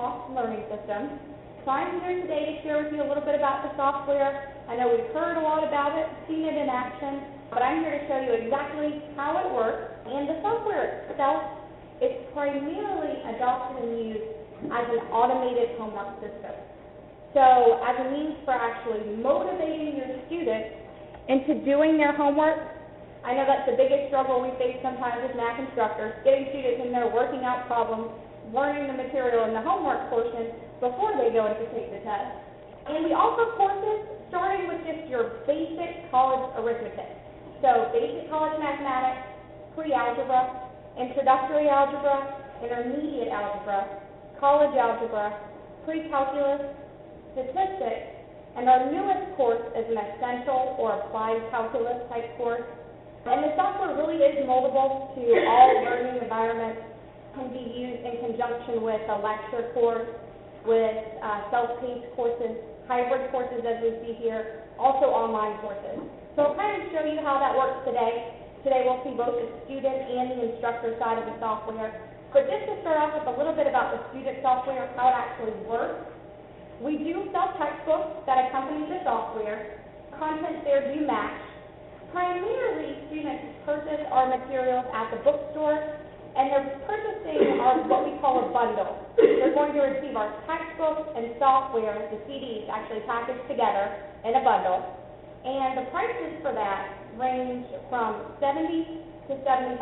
Hawk Learning System. So I'm here today to share with you a little bit about the software. I know we've heard a lot about it, seen it in action, but I'm here to show you exactly how it works. And the software itself is primarily adopted and used as an automated homework system. So as a means for actually motivating your students into doing their homework. I know that's the biggest struggle we face sometimes as math instructors, getting students in there working out problems, learning the material in the homework portion before they go in to take the test. And we offer courses starting with just your basic college arithmetic. So basic college mathematics, pre-algebra, introductory algebra, intermediate algebra, college algebra, pre-calculus, statistics, and our newest course is an essential or applied calculus type course. And the software really is moldable to all learning environments, can be used in conjunction with a lecture course, with self-paced courses, hybrid courses as we see here, also online courses. So I'll kind of show you how that works today. Today we'll see both the student and the instructor side of the software. But just to start off with a little bit about the student software, how it actually works. We do sell textbooks that accompany the software. Content there do match. Primarily, students purchase our materials at the bookstore, and they're purchasing what we call a bundle. They're going to receive our textbooks and software, the CDs, actually packaged together in a bundle. And the prices for that range from $70 to $75.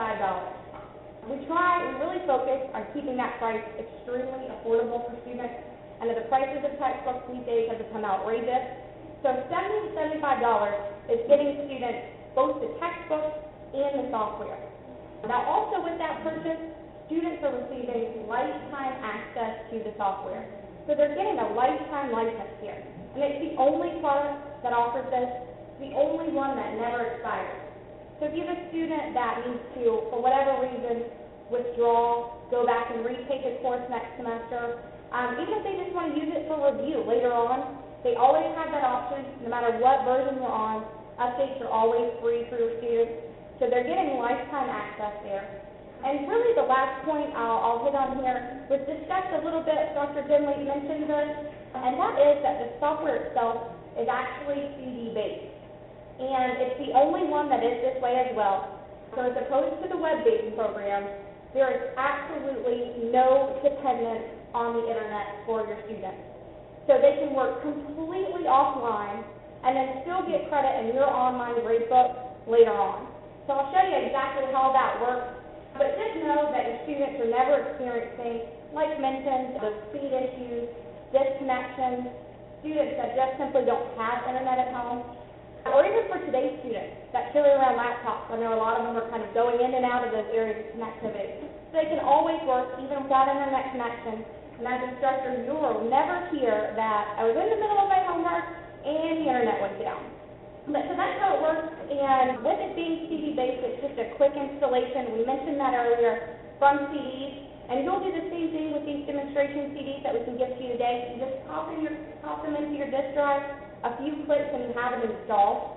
We really focus on keeping that price extremely affordable for students. And the prices of textbooks these days have become outrageous. So $70 to $75 is getting students both the textbooks and the software. Now also with that purchase, students are receiving lifetime access to the software. So they're getting a lifetime license here. And it's the only product that offers this, the only one that never expires. So if you have a student that needs to, for whatever reason, withdraw, go back and retake a course next semester, even if they just want to use it for review later on, they always have that option, no matter what version you're on. Updates are always free for your students, so they're getting lifetime access there. And really the last point I'll hit on here was discussed a little bit, Dr. Dinley mentioned this, and that is that the software itself is actually CD-based. And it's the only one that is this way as well. So as opposed to the web-based program, there is absolutely no dependence on the internet for your students. So they can work completely offline and then still get credit in your online gradebook later on. So I'll show you exactly how that works, but just know that your students are never experiencing, like mentioned, the speed issues, disconnections, students that just simply don't have internet at home, or even for today's students that carry around laptops. I know a lot of them are kind of going in and out of those areas of connectivity. So they can always work even without internet connection. And as instructors, you will never hear that I was in the middle of my homework and the internet went down. But so that's how it works, and with it being CD-based, it's just a quick installation. We mentioned that earlier from CDs, and you'll do the same thing with these demonstration CDs that we can give to you today. You just pop them into your disk drive, a few clicks, and you have it installed.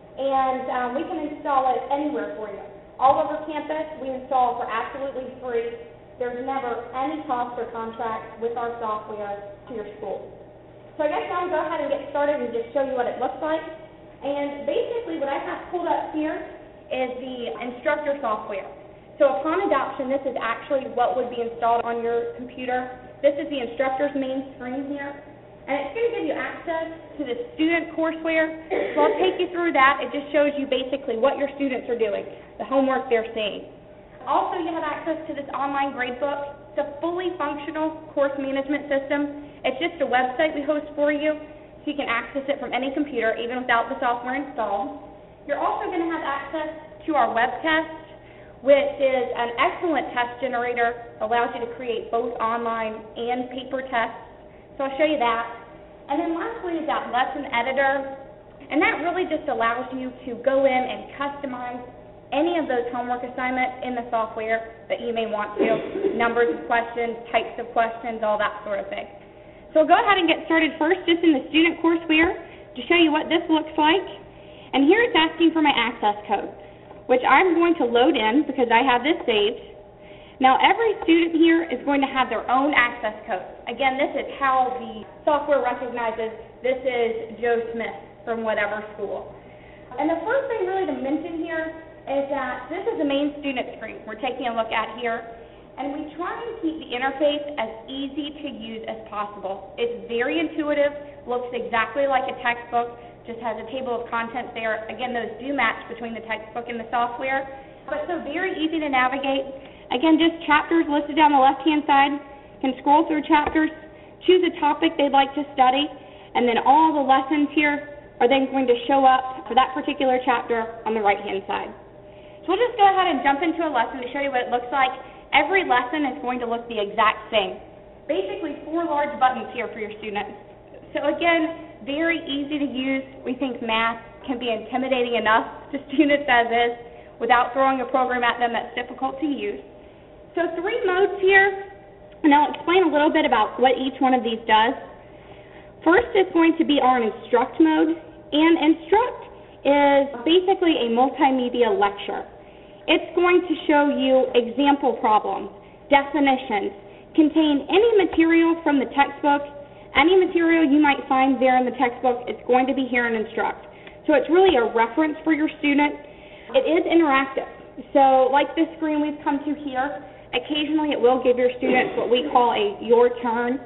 And we can install it anywhere for you. All over campus, we install for absolutely free. There's never any cost or contract with our software to your school. So I guess now I'll go ahead and get started and just show you what it looks like. And basically what I have pulled up here is the instructor software. So upon adoption, this is actually what would be installed on your computer. This is the instructor's main screen here. And it's going to give you access to the student courseware. So I'll take you through that. It just shows you basically what your students are doing, the homework they're seeing. Also, you have access to this online gradebook. It's a fully functional course management system. It's just a website we host for you, so you can access it from any computer, even without the software installed. You're also going to have access to our webcast, which is an excellent test generator. Allows you to create both online and paper tests. So I'll show you that. And then lastly is that lesson editor, and that really just allows you to go in and customize any of those homework assignments in the software that you may want to, numbers of questions, types of questions, all that sort of thing. So we'll go ahead and get started first just in the student courseware to show you what this looks like. And here it's asking for my access code, which I'm going to load in because I have this saved. Now, every student here is going to have their own access code. Again, this is how the software recognizes this is Joe Smith from whatever school. And the first thing really to mention here is that this is the main student screen we're taking a look at here, and we try and keep the interface as easy to use as possible. It's very intuitive, looks exactly like a textbook, just has a table of contents there. Again, those do match between the textbook and the software, but so very easy to navigate. Again, just chapters listed down the left-hand side. Can scroll through chapters, choose a topic they'd like to study, and then all the lessons here are then going to show up for that particular chapter on the right-hand side. So we'll just go ahead and jump into a lesson to show you what it looks like. Every lesson is going to look the exact same. Basically 4 large buttons here for your students. So again, very easy to use. We think math can be intimidating enough to students as is without throwing a program at them that's difficult to use. So 3 modes here, and I'll explain a little bit about what each one of these does. First is going to be our Instruct mode, and Instruct is basically a multimedia lecture. It's going to show you example problems, definitions, contain any material from the textbook, any material you might find there in the textbook, it's going to be here in Instruct. So it's really a reference for your student. It is interactive. So like this screen we've come to here, occasionally it will give your students what we call a your turn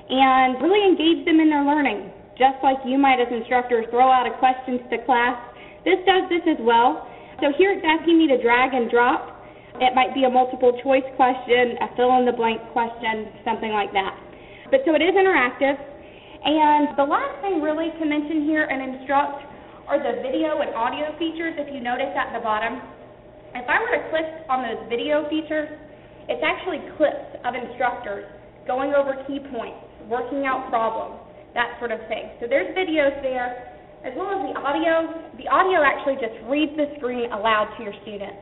and really engage them in their learning. Just like you might as instructors throw out a question to class, this does this as well. So here it's asking me to drag and drop. It might be a multiple choice question, a fill in the blank question, something like that. But so it is interactive. And the last thing really to mention here in Instruct are the video and audio features, if you notice at the bottom. If I were to click on those video features, it's actually clips of instructors going over key points, working out problems, that sort of thing. So there's videos there, as well as the audio. The audio actually just reads the screen aloud to your students.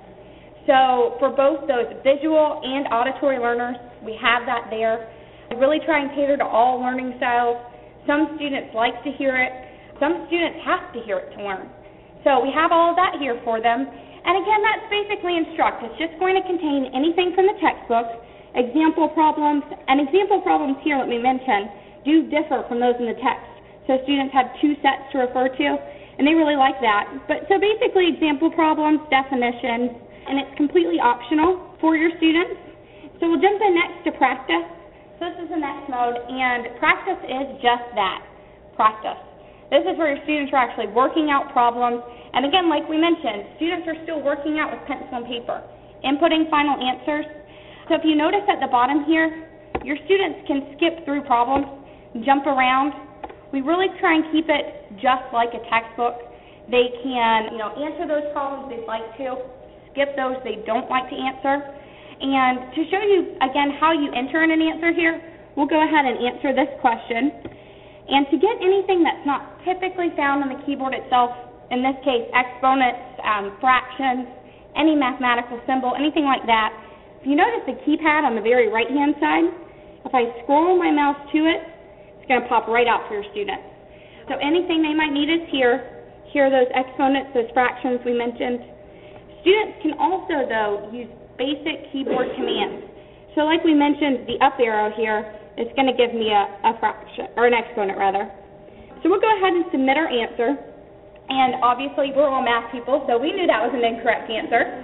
So for both those visual and auditory learners, we have that there. We really try and cater to all learning styles. Some students like to hear it. Some students have to hear it to learn. So we have all of that here for them. And again, that's basically Instruct. It's just going to contain anything from the textbook, example problems, and example problems here, let me mention, do differ from those in the text. So students have 2 sets to refer to, and they really like that. But so basically example problems, definitions, and it's completely optional for your students. So we'll jump in next to practice. So this is the next mode, and practice is just that, practice. This is where your students are actually working out problems. And again, like we mentioned, students are still working out with pencil and paper, inputting final answers. So if you notice at the bottom here, your students can skip through problems, jump around. We really try and keep it just like a textbook. They can, answer those problems they'd like to, skip those they don't like to answer. And to show you, again, how you enter in an answer here, we'll go ahead and answer this question. And to get anything that's not typically found on the keyboard itself, in this case, exponents, fractions, any mathematical symbol, anything like that, if you notice the keypad on the very right-hand side, if I scroll my mouse to it, it's going to pop right out for your students. So anything they might need is here. Here are those exponents, those fractions we mentioned. Students can also, though, use basic keyboard commands. So like we mentioned, the up arrow here, it's going to give me a fraction, or an exponent rather. So we'll go ahead and submit our answer. And obviously we're all math people, so we knew that was an incorrect answer.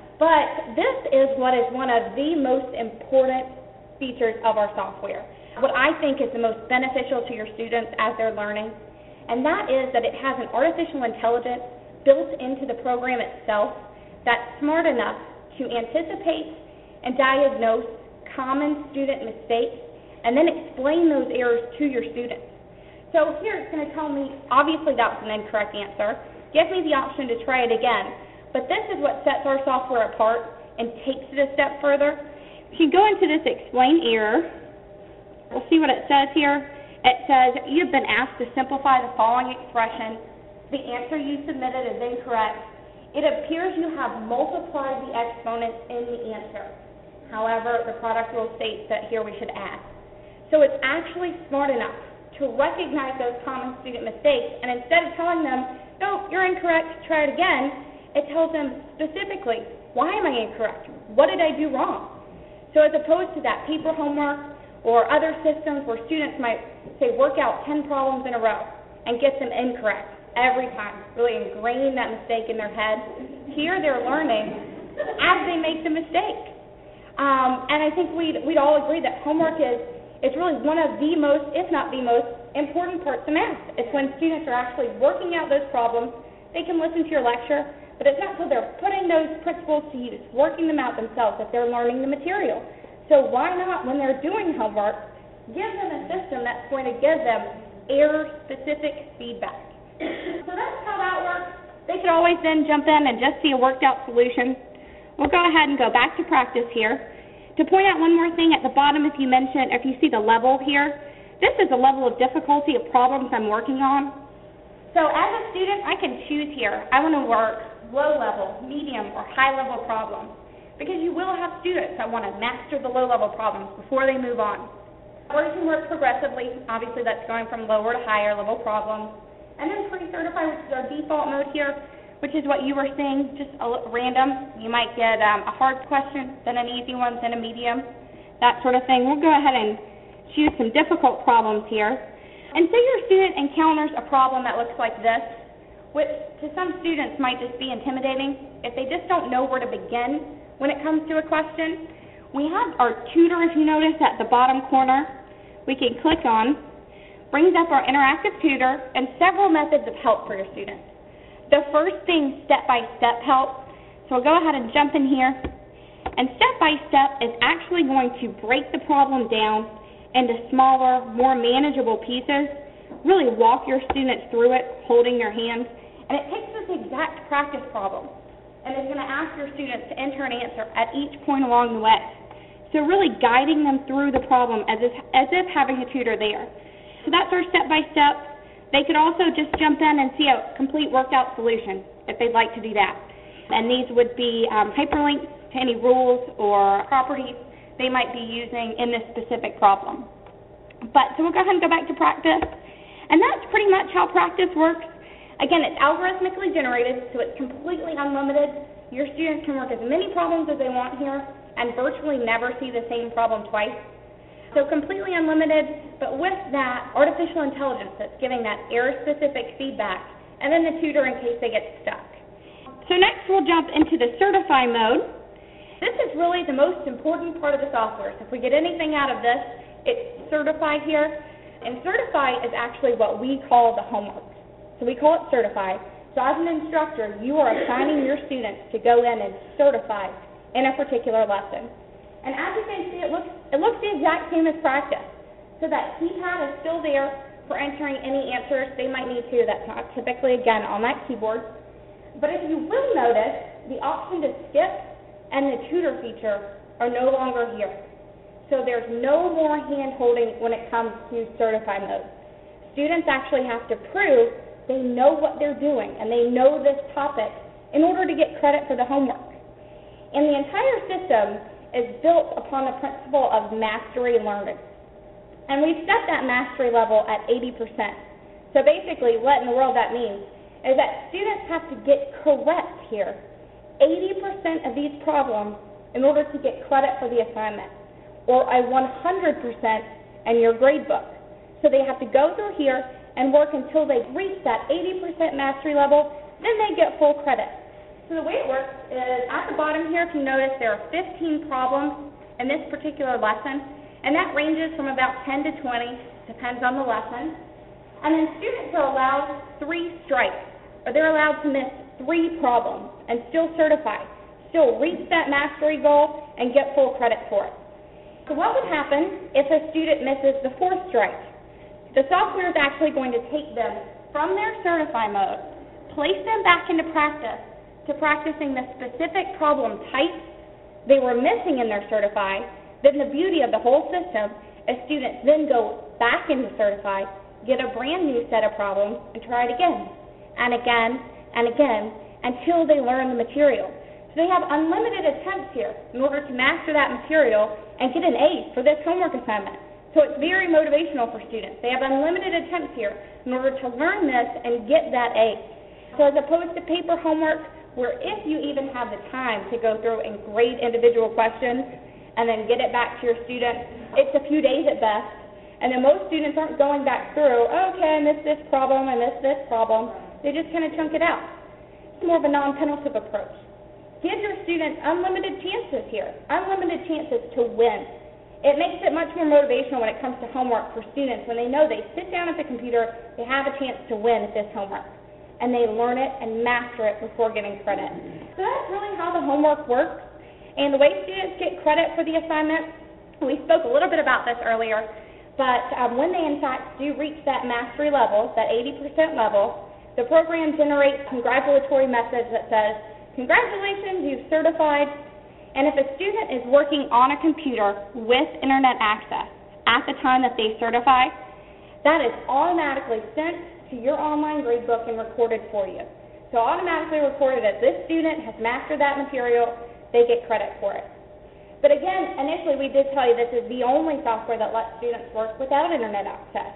But this is what is one of the most important features of our software. What I think is the most beneficial to your students as they're learning. And that is that it has an artificial intelligence built into the program itself that's smart enough to anticipate and diagnose common student mistakes and then explain those errors to your students. So here it's going to tell me, obviously that was an incorrect answer. Give me the option to try it again. But this is what sets our software apart and takes it a step further. If you go into this explain error, we'll see what it says here. It says, you've been asked to simplify the following expression. The answer you submitted is incorrect. It appears you have multiplied the exponents in the answer. However, the product rule states that here we should add. So it's actually smart enough to recognize those common student mistakes, and instead of telling them, no, you're incorrect, try it again, it tells them specifically, why am I incorrect? What did I do wrong? So as opposed to that paper homework or other systems where students might, say, work out 10 problems in a row and get them incorrect every time, really ingrain that mistake in their head, here they're learning as they make the mistake. And I think we'd all agree that homework is really one of the most, if not the most, important parts of math. It's when students are actually working out those problems. They can listen to your lecture, but it's not until they're putting those principles to use, working them out themselves, that they're learning the material. So why not, when they're doing homework, give them a system that's going to give them error-specific feedback. So that's how that works. They could always then jump in and just see a worked-out solution. We'll go ahead and go back to practice here. To point out one more thing, at the bottom, if you see the level here, this is the level of difficulty of problems I'm working on. So as a student, I can choose here. I want to work low-level, medium, or high-level problems, because you will have students that want to master the low-level problems before they move on. Or you can work progressively. Obviously, that's going from lower to higher level problems. And then pre-certified, which is our default mode here, which is what you were seeing, just random. You might get a hard question, then an easy one, then a medium, that sort of thing. We'll go ahead and choose some difficult problems here. And say your student encounters a problem that looks like this, which to some students might just be intimidating if they just don't know where to begin when it comes to a question. We have our tutor, if you notice, at the bottom corner. We can click on, brings up our interactive tutor and several methods of help for your students. The first thing, step-by-step help. So we'll go ahead and jump in here. And step-by-step is actually going to break the problem down into smaller, more manageable pieces, really walk your students through it, holding their hands. And it takes this exact practice problem, and it's going to ask your students to enter an answer at each point along the way. So really guiding them through the problem as if having a tutor there. So that's our step-by-step. They could also just jump in and see a complete worked-out solution if they'd like to do that. And these would be hyperlinks to any rules or properties they might be using in this specific problem. So we'll go ahead and go back to practice. And that's pretty much how practice works. Again, it's algorithmically generated, so it's completely unlimited. Your students can work as many problems as they want here and virtually never see the same problem twice. So completely unlimited, but with that artificial intelligence that's giving that error-specific feedback, and then the tutor in case they get stuck. So next we'll jump into the certify mode. This is really the most important part of the software. So if we get anything out of this, it's certify here. And certify is actually what we call the homework. So we call it certify. So as an instructor, you are assigning your students to go in and certify in a particular lesson. And as you can see, it looks the exact same as practice. So that keypad is still there for entering any answers they might need to. That's not typically, again, on that keyboard. But if you will notice, the option to skip and the tutor feature are no longer here. So there's no more hand-holding when it comes to certify mode. Students actually have to prove they know what they're doing and they know this topic in order to get credit for the homework. And the entire system is built upon the principle of mastery learning. And we've set that mastery level at 80%. So basically, what in the world that means is that students have to get correct here 80% of these problems in order to get credit for the assignment, or a 100% in your grade book. So they have to go through here and work until they reach that 80% mastery level, then they get full credit. So the way it works is at the bottom here, if you notice, there are 15 problems in this particular lesson, and that ranges from about 10 to 20, depends on the lesson. And then students are allowed 3 strikes, or they're allowed to miss 3 problems and still certify, still reach that mastery goal and get full credit for it. So what would happen if a student misses the 4th strike? The software is actually going to take them from their certify mode, place them back into practice to practicing the specific problem types they were missing in their certify. Then the beauty of the whole system is students then go back into certify, get a brand new set of problems, and try it again, and again, and again, until they learn the material. So they have unlimited attempts here in order to master that material and get an A for this homework assignment. So it's very motivational for students. They have unlimited attempts here in order to learn this and get that A. So as opposed to paper homework, where if you even have the time to go through and grade individual questions, and then get it back to your student. It's a few days at best, and then most students aren't going back through, okay, I missed this problem, I missed this problem. They just kind of chunk it out. It's more of a non-penalty approach. Give your students unlimited chances here, unlimited chances to win. It makes it much more motivational when it comes to homework for students when they know they sit down at the computer, they have a chance to win at this homework, and they learn it and master it before getting credit. So that's really how the homework works. And the way students get credit for the assignment, we spoke a little bit about this earlier, but when they in fact do reach that mastery level, that 80% level, the program generates a congratulatory message that says, congratulations, you've certified. And if a student is working on a computer with internet access at the time that they certify, that is automatically sent to your online gradebook and recorded for you. So automatically recorded as this student has mastered that material, they get credit for it. But again, initially we did tell you this is the only software that lets students work without internet access.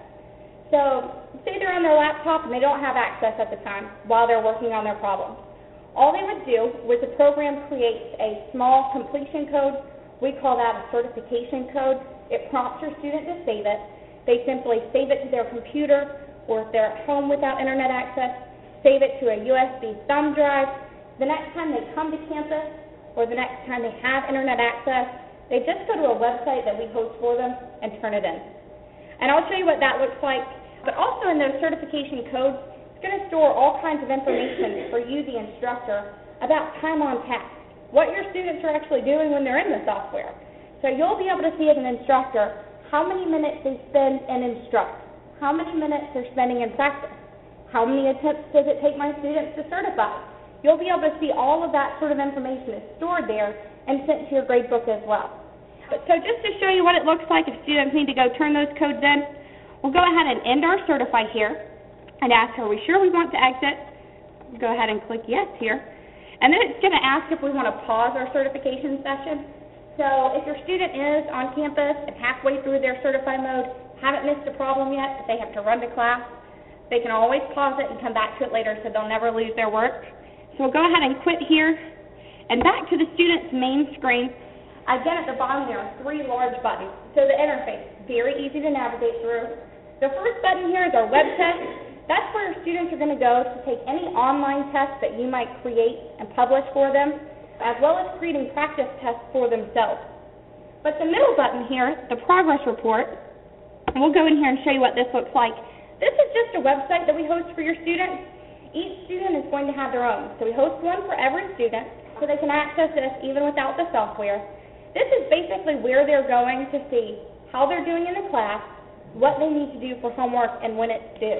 So say they're on their laptop and they don't have access at the time while they're working on their problem. All they would do was the program creates a small completion code. We call that a certification code. It prompts your student to save it. They simply save it to their computer, or if they're at home without internet access, save it to a USB thumb drive. The next time they come to campus, or the next time they have internet access, they just go to a website that we host for them and turn it in. And I'll show you what that looks like. But also in those certification codes, it's going to store all kinds of information for you, the instructor, about time on task, what your students are actually doing when they're in the software. So you'll be able to see as an instructor how many minutes they spend and instruct, how many minutes they're spending in practice, how many attempts does it take my students to certify. You'll be able to see all of that sort of information is stored there and sent to your gradebook as well. So just to show you what it looks like if students need to go turn those codes in, we'll go ahead and end our certify here and ask, are we sure we want to exit? Go ahead and click yes here. And then it's going to ask if we want to pause our certification session. So if your student is on campus and halfway through their certify mode, haven't missed a problem yet, but they have to run to class, they can always pause it and come back to it later so they'll never lose their work. So we'll go ahead and quit here. And back to the student's main screen. Again, at the bottom there are 3 large buttons. So the interface, very easy to navigate through. The first button here is our web test. That's where your students are going to go to take any online tests that you might create and publish for them, as well as creating practice tests for themselves. But the middle button here, the progress report, and we'll go in here and show you what this looks like. This is just a website that we host for your students. Each student is going to have their own. So we host one for every student so they can access this even without the software. This is basically where they're going to see how they're doing in the class, what they need to do for homework, and when it's due.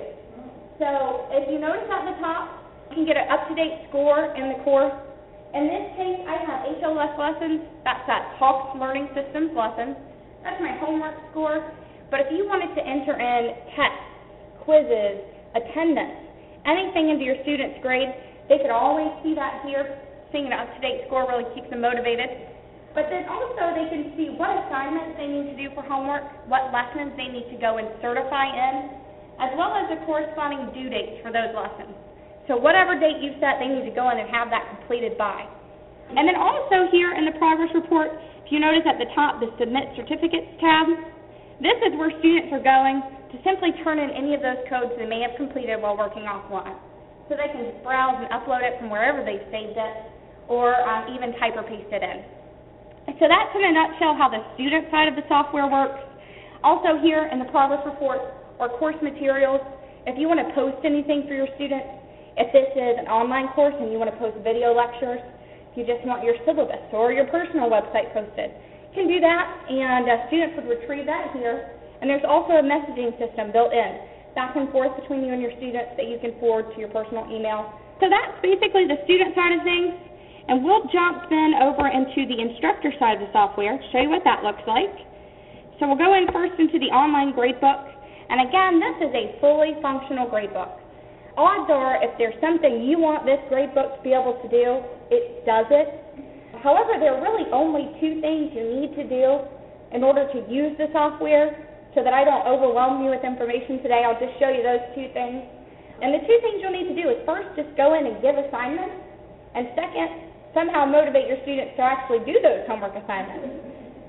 So if you notice at the top, you can get an up-to-date score in the course. In this case, I have HLS lessons. That's that Hawks Learning Systems lessons. That's my homework score. But if you wanted to enter in tests, quizzes, attendance, anything into your student's grade, they could always see that here. Seeing an up-to-date score really keeps them motivated. But then also they can see what assignments they need to do for homework, what lessons they need to go and certify in, as well as the corresponding due dates for those lessons. So whatever date you set, they need to go in and have that completed by. And then also here in the progress report, if you notice at the top, the Submit Certificates tab, this is where students are going to simply turn in any of those codes they may have completed while working offline. So they can just browse and upload it from wherever they've saved it, or even type or paste it in. So that's in a nutshell how the student side of the software works. Also here in the progress report are course materials. If you want to post anything for your students, if this is an online course and you want to post video lectures, if you just want your syllabus or your personal website posted, you can do that, and students would retrieve that here. And there's also a messaging system built in, back and forth between you and your students that you can forward to your personal email. So that's basically the student side of things. And we'll jump then over into the instructor side of the software, show you what that looks like. So we'll go in first into the online gradebook. And again, this is a fully functional gradebook. Odds are, if there's something you want this gradebook to be able to do, it does it. However, there are really only 2 things you need to do in order to use the software. So that I don't overwhelm you with information today, I'll just show you those 2 things. And the 2 things you'll need to do is first, just go in and give assignments. And second, somehow motivate your students to actually do those homework assignments.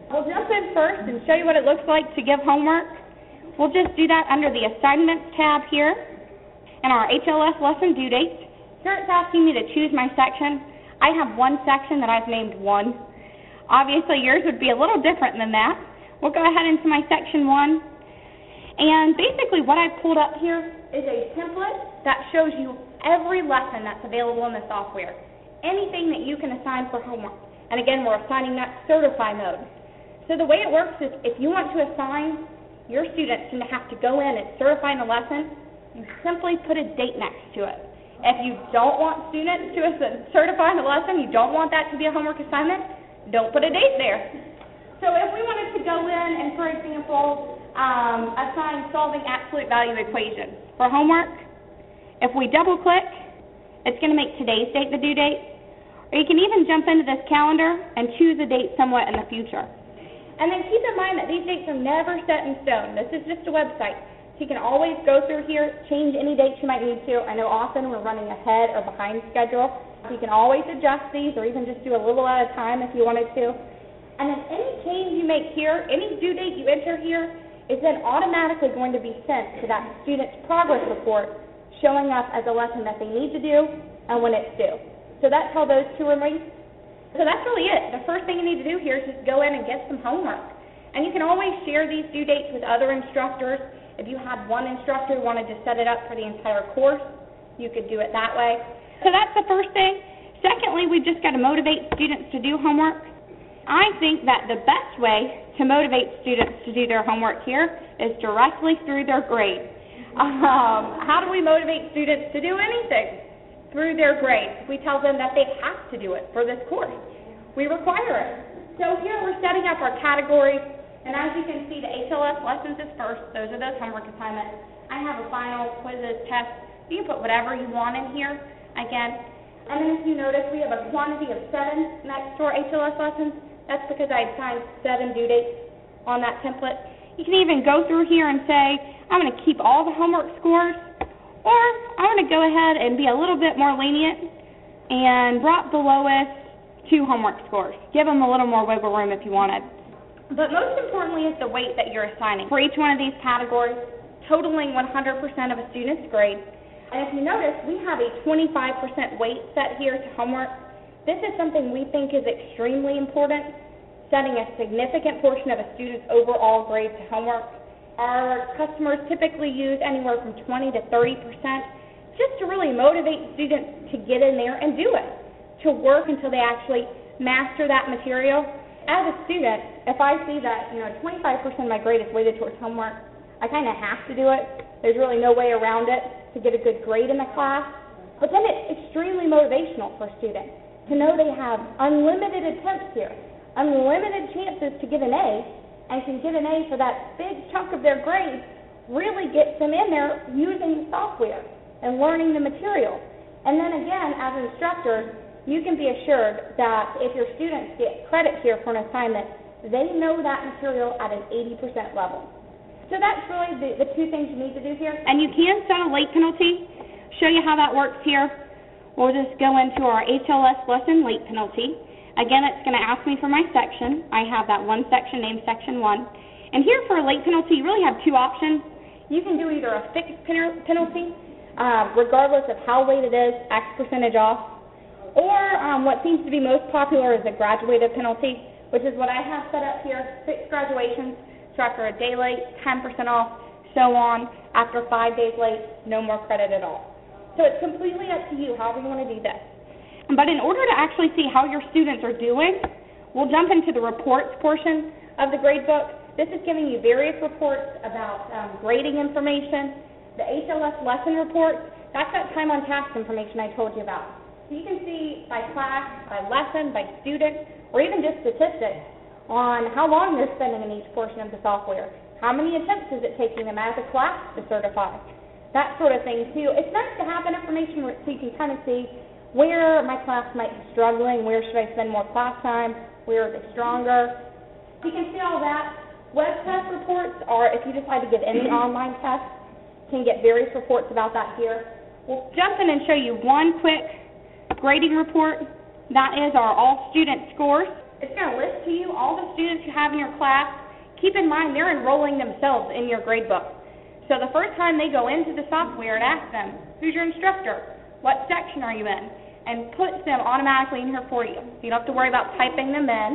We'll jump in first and show you what it looks like to give homework. We'll just do that under the Assignments tab here in our HLS lesson due dates. Here it's asking me to choose my section. I have one section that I've named 1. Obviously yours would be a little different than that. We'll go ahead into my section 1. And basically what I've pulled up here is a template that shows you every lesson that's available in the software. Anything that you can assign for homework. And again, we're assigning that certify mode. So the way it works is if you want to assign your students to have to go in and certify in a lesson, you simply put a date next to it. If you don't want students to certify in a lesson, you don't want that to be a homework assignment, don't put a date there. So if we wanted to go in and, for example, assign solving absolute value equations for homework, if we double click, it's going to make today's date the due date. Or you can even jump into this calendar and choose a date somewhat in the future. And then keep in mind that these dates are never set in stone. This is just a website. So you can always go through here, change any dates you might need to. I know often we're running ahead or behind schedule. So you can always adjust these or even just do a little at a time if you wanted to. And then any change you make here, any due date you enter here, is then automatically going to be sent to that student's progress report showing up as a lesson that they need to do and when it's due. So that's how those two are linked. So that's really it. The first thing you need to do here is just go in and get some homework. And you can always share these due dates with other instructors. If you had one instructor who wanted to set it up for the entire course, you could do it that way. So that's the first thing. Secondly, we've just got to motivate students to do homework. I think that the best way to motivate students to do their homework here is directly through their grade. How do we motivate students to do anything? Through their grades. We tell them that they have to do it for this course. We require it. So here we're setting up our categories, and as you can see, the HLS lessons is first. Those are those homework assignments. I have a final, quizzes, tests. You can put whatever you want in here, again. And then if you notice, we have a quantity of 7 next to our HLS lessons. That's because I assigned 7 due dates on that template. You can even go through here and say, I'm going to keep all the homework scores, or I'm going to go ahead and be a little bit more lenient and drop the lowest 2 homework scores. Give them a little more wiggle room if you wanted. But most importantly is the weight that you're assigning for each one of these categories, totaling 100% of a student's grade. And if you notice, we have a 25% weight set here to homework. This is something we think is extremely important, setting a significant portion of a student's overall grade to homework. Our customers typically use anywhere from 20 to 30% just to really motivate students to get in there and do it, to work until they actually master that material. As a student, if I see that 25% of my grade is weighted towards homework, I kind of have to do it. There's really no way around it to get a good grade in the class. But then it's extremely motivational for students to know they have unlimited attempts here, unlimited chances to get an A, and can get an A for that big chunk of their grade, really gets them in there using the software and learning the material. And then again, as instructors, you can be assured that if your students get credit here for an assignment, they know that material at an 80% level. So that's really the 2 things you need to do here. And you can set a late penalty. Show you how that works here. We'll just go into our HLS lesson late penalty. Again, it's going to ask me for my section. I have that one section named Section 1. And here for a late penalty, you really have 2 options. You can do either a fixed penalty, regardless of how late it is, X% off, or what seems to be most popular is a graduated penalty, which is what I have set up here, fixed graduations. So after a day late, 10% off, so on. After 5 days late, no more credit at all. So it's completely up to you, however you want to do this. But in order to actually see how your students are doing, we'll jump into the reports portion of the gradebook. This is giving you various reports about grading information. The HLS lesson report, that's that time on task information I told you about. So you can see by class, by lesson, by student, or even just statistics on how long they're spending in each portion of the software. How many attempts is it taking them as a class to certify? That sort of thing too. It's nice to have that information so you can kind of see where my class might be struggling, where should I spend more class time, where are they stronger. You can see all that. Web test reports are, if you decide to give any online test, you can get various reports about that here. We'll jump in and show you one quick grading report. That is our all student scores. It's going to list to you all the students you have in your class. Keep in mind, they're enrolling themselves in your grade book. So the first time they go into the software, it asks them, who's your instructor? What section are you in? And puts them automatically in here for you. So you don't have to worry about typing them in.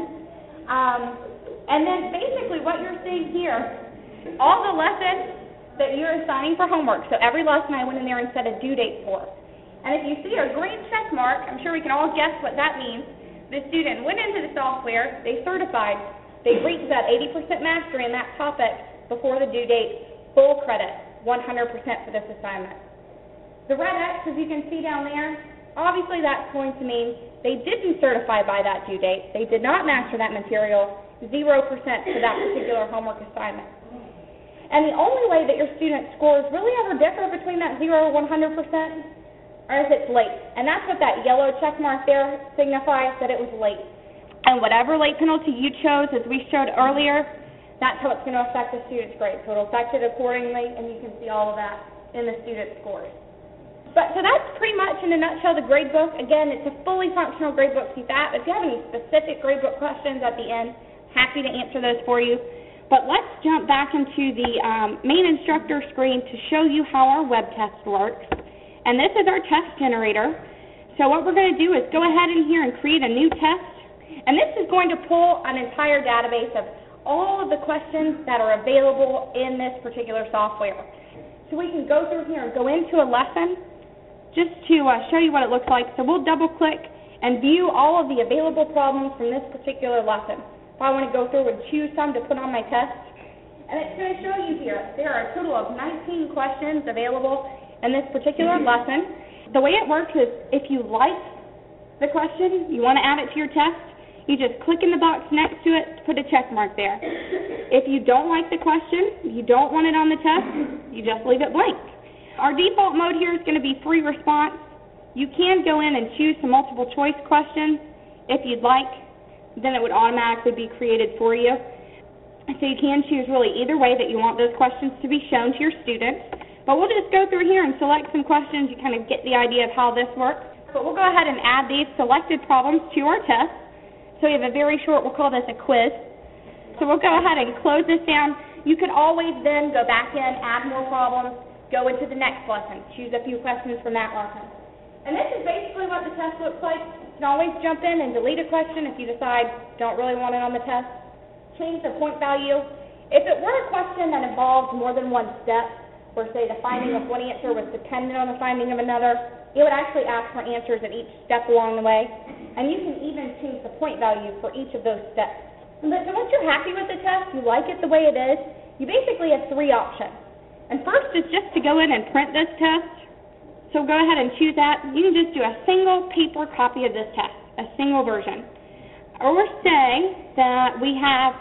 And then basically what you're seeing here, all the lessons that you're assigning for homework. So every lesson I went in there and set a due date for. And if you see a green check mark, I'm sure we can all guess what that means. The student went into the software, they certified, they reached that 80% mastery in that topic before the due date, full credit, 100% for this assignment. The red X, as you can see down there, obviously that's going to mean they didn't certify by that due date, they did not master that material, 0% for that particular homework assignment. And the only way that your student scores really ever differ between that 0 or 100% or if it's late. And that's what that yellow check mark there signifies, that it was late. And whatever late penalty you chose, as we showed earlier, that's how it's going to affect the student's grade. So it'll affect it accordingly, and you can see all of that in the student scores. So that's pretty much in a nutshell the grade book. Again, it's a fully functional grade book, CFAP. If you have any specific grade book questions at the end, happy to answer those for you. But let's jump back into the main instructor screen to show you how our web test works. And this is our test generator. So what we're going to do is go ahead in here and create a new test. And this is going to pull an entire database of all of the questions that are available in this particular software. So we can go through here and go into a lesson just to show you what it looks like. So we'll double click and view all of the available problems from this particular lesson. If I want to go through and choose some to put on my test, and it's going to show you here, there are a total of 19 questions available in this particular lesson. The way it works is if you like the question, you want to add it to your test, you just click in the box next to it to put a check mark there. If you don't like the question, you don't want it on the test, you just leave it blank. Our default mode here is going to be free response. You can go in and choose some multiple choice questions if you'd like. Then it would automatically be created for you. So you can choose really either way that you want those questions to be shown to your students. But we'll just go through here and select some questions. You kind of get the idea of how this works. But we'll go ahead and add these selected problems to our test. So we have a very short, we'll call this a quiz. So we'll go ahead and close this down. You could always then go back in, add more problems, go into the next lesson, choose a few questions from that lesson. And this is basically what the test looks like. You can always jump in and delete a question if you decide don't really want it on the test. Change the point value. If it were a question that involved more than one step, or say the finding of one answer was dependent on the finding of another, it would actually ask for answers at each step along the way. And you can even change the point value for each of those steps. But so once you're happy with the test, you like it the way it is, you basically have three options. And first is just to go in and print this test. So go ahead and choose that. You can just do a single paper copy of this test, a single version. Or say that we have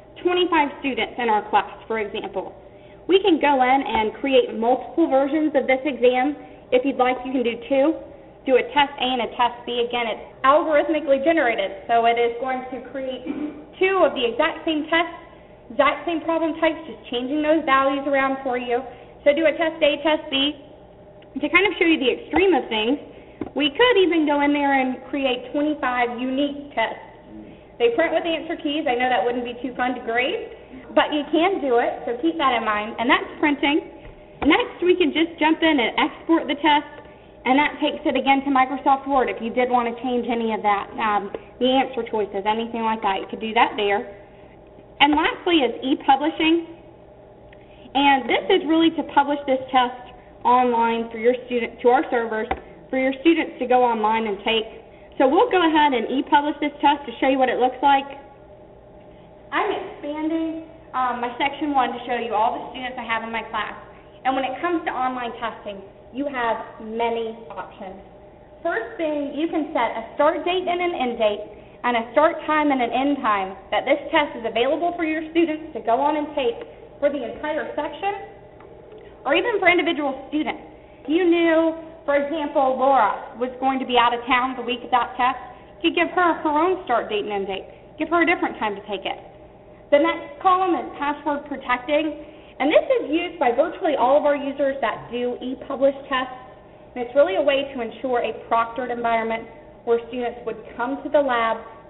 25 students in our class, for example. We can go in and create multiple versions of this exam. If you'd like, you can do two. Do a test A and a test B. Again, it's algorithmically generated, so it is going to create two of the exact same tests, exact same problem types, just changing those values around for you. So do a test A, test B. To kind of show you the extreme of things, we could even go in there and create 25 unique tests. They print with answer keys. I know that wouldn't be too fun to grade, but you can do it, so keep that in mind. And that's printing. Next, we can just jump in and export the test, and that takes it again to Microsoft Word if you did want to change any of that, the answer choices, anything like that. You could do that there. And lastly is e-publishing. And this is really to publish this test online for your student, to our servers, for your students to go online and take. So we'll go ahead and e-publish this test to show you what it looks like. I'm expanding my section 1 to show you all the students I have in my class. And when it comes to online testing, you have many options. First thing, you can set a start date and an end date, and a start time and an end time that this test is available for your students to go on and take for the entire section, or even for individual students. If you knew, for example, Laura was going to be out of town the week of that test, you could give her her own start date and end date. Give her a different time to take it. The next column is password protecting, and this is used by virtually all of our users that do e-publish tests, and it's really a way to ensure a proctored environment where students would come to the lab,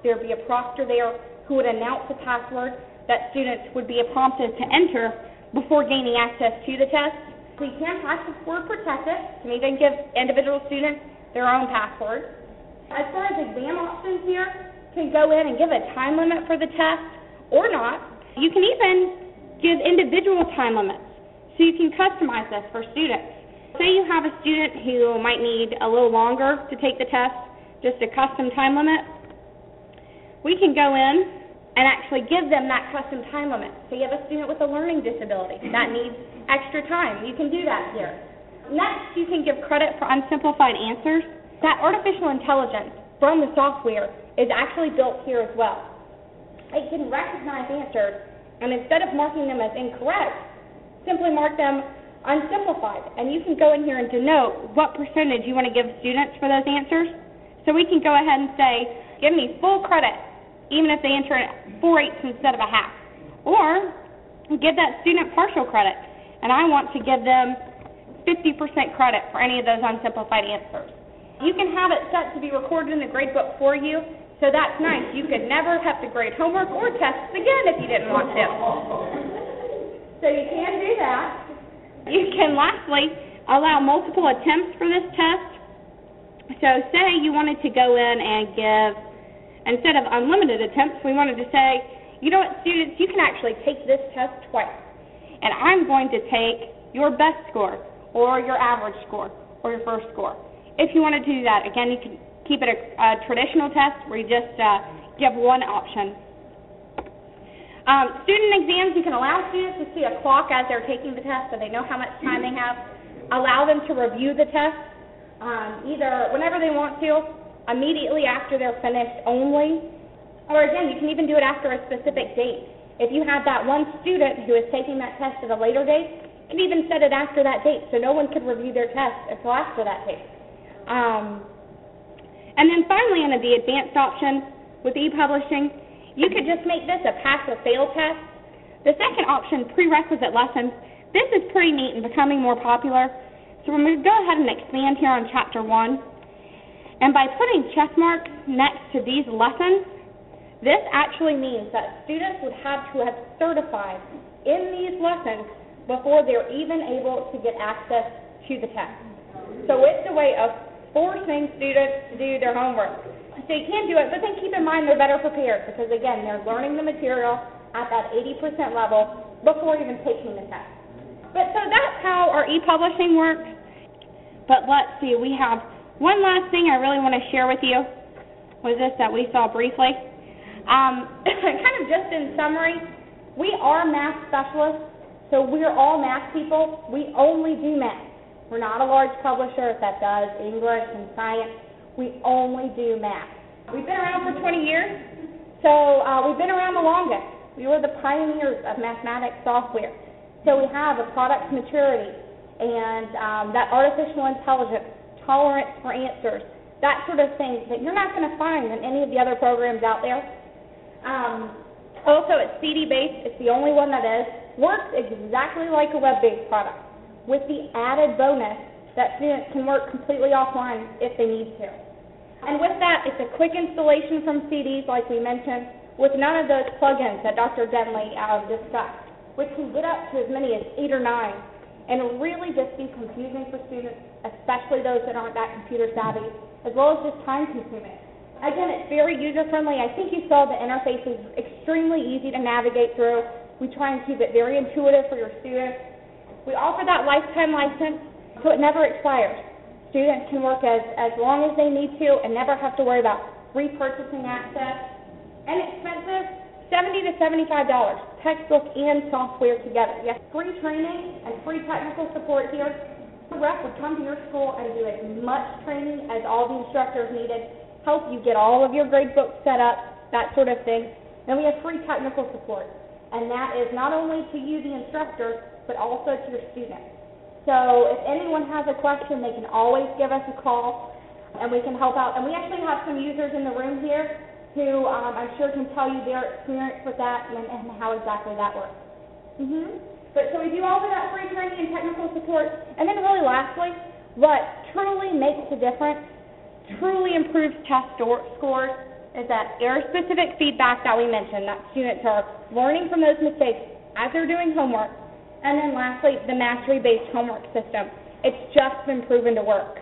There would be a proctor there who would announce a password that students would be prompted to enter before gaining access to the test. So you can password protect it. You can even give individual students their own password. As far as exam options here, you can go in and give a time limit for the test or not. You can even give individual time limits, so you can customize this for students. Say you have a student who might need a little longer to take the test, just a custom time limit. We can go in and actually give them that custom time limit. So you have a student with a learning disability that needs extra time. You can do that here. Next, you can give credit for unsimplified answers. That artificial intelligence from the software is actually built here as well. It can recognize answers, and instead of marking them as incorrect, simply mark them unsimplified. And you can go in here and denote what percentage you want to give students for those answers. So we can go ahead and say, give me full credit, even if they enter 4/8 instead of a half. Or give that student partial credit, and I want to give them 50% credit for any of those unsimplified answers. You can have it set to be recorded in the gradebook for you, so that's nice. You could never have to grade homework or tests again if you didn't want to. So you can do that. You can lastly allow multiple attempts for this test. So say you wanted to go in and give, instead of unlimited attempts, we wanted to say, you know what, students, you can actually take this test twice. And I'm going to take your best score, or your average score, or your first score. If you wanted to do that, again, you can keep it a traditional test where you just give one option. Student exams, you can allow students to see a clock as they're taking the test so they know how much time they have. Allow them to review the test either whenever they want to, immediately after they're finished only, or again, you can even do it after a specific date. If you have that one student who is taking that test at a later date, you can even set it after that date so no one could review their test until after that date. And then finally, under the advanced option with e-publishing, you could just make this a pass or fail test. The second option, prerequisite lessons, this is pretty neat and becoming more popular. So we're going to go ahead and expand here on Chapter 1. And by putting check marks next to these lessons, this actually means that students would have to have certified in these lessons before they're even able to get access to the test. So it's a way of forcing students to do their homework. So you can do it, but then keep in mind they're better prepared because, again, they're learning the material at that 80% level before even taking the test. But so that's how our e-publishing works. But let's see, we have one last thing I really want to share with you was this that we saw briefly. Kind of just in summary, we are math specialists, so we're all math people. We only do math. We're not a large publisher that does English and science. We only do math. We've been around for 20 years, so we've been around the longest. We were the pioneers of mathematics software. So we have a product maturity and that artificial intelligence, tolerance for answers, that sort of thing that you're not going to find in any of the other programs out there. Also, it's CD-based. It's the only one that is. Works exactly like a web-based product, with the added bonus that students can work completely offline if they need to. And with that, it's a quick installation from CDs, like we mentioned, with none of those plugins that Dr. Denley discussed, which can get up to as many as 8 or 9, and really just be confusing for students, especially those that aren't that computer savvy, as well as just time-consuming. Again, it's very user-friendly. I think you saw the interface is extremely easy to navigate through. We try and keep it very intuitive for your students. We offer that lifetime license, so it never expires. Students can work as long as they need to and never have to worry about repurchasing access. Inexpensive, $70 to $75, textbook and software together. You have free training and free technical support here. The rep would come to your school and do as much training as all the instructors needed, help you get all of your gradebooks set up, that sort of thing. Then we have free technical support, and that is not only to you, the instructor, but also to your students. So if anyone has a question, they can always give us a call, and we can help out. And we actually have some users in the room here who I'm sure can tell you their experience with that and how exactly that works. But so we do all of that free training and technical support. And then really lastly, what truly makes a difference, truly improves test scores, is that error-specific feedback that we mentioned, that students are learning from those mistakes as they're doing homework. And then lastly, the mastery-based homework system. It's just been proven to work.